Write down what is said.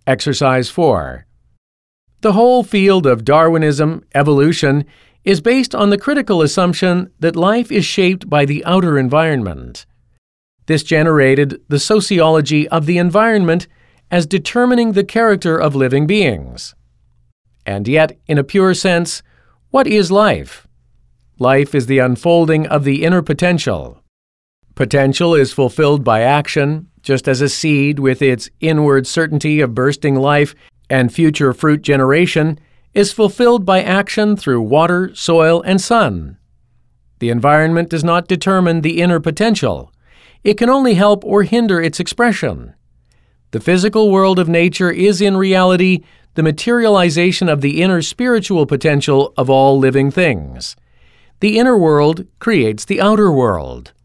Exercise 4. The whole field of Darwinism, evolution, is based on the critical assumption that life is shaped by the outer environment. This generated the sociology of the environment as determining the character of living beings. And yet, in a pure sense, what is life? Life is the unfolding of the inner potential. Potential is fulfilled by action, just as a seed with its inward certainty of bursting life and future fruit generation is fulfilled by action through water, soil, and sun. The environment does not determine the inner potential. It can only help or hinder its expression. The physical world of nature is in reality the materialization of the inner spiritual potential of all living things. The inner world creates the outer world.